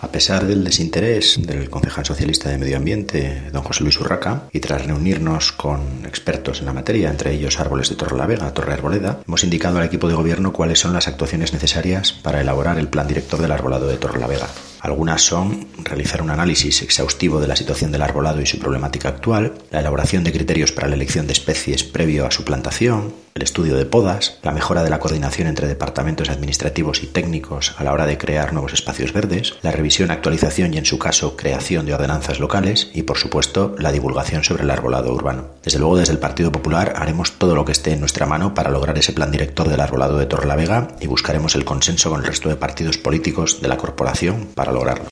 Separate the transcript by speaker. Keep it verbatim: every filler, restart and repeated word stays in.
Speaker 1: A pesar del desinterés del concejal socialista de Medio Ambiente, don José Luis Urraca, y tras reunirnos con expertos en la materia, entre ellos Árboles de Torrelavega, Torre Arboleda, hemos indicado al equipo de gobierno cuáles son las actuaciones necesarias para elaborar el plan director del arbolado de Torrelavega. Algunas son realizar un análisis exhaustivo de la situación del arbolado y su problemática actual, la elaboración de criterios para la elección de especies previo a su plantación, el estudio de podas, la mejora de la coordinación entre departamentos administrativos y técnicos a la hora de crear nuevos espacios verdes, la revisión, actualización y, en su caso, creación de ordenanzas locales y, por supuesto, la divulgación sobre el arbolado urbano. Desde luego, desde el Partido Popular haremos todo lo que esté en nuestra mano para lograr ese plan director del arbolado de Torrelavega y buscaremos el consenso con el resto de partidos políticos de la corporación para lograrlo.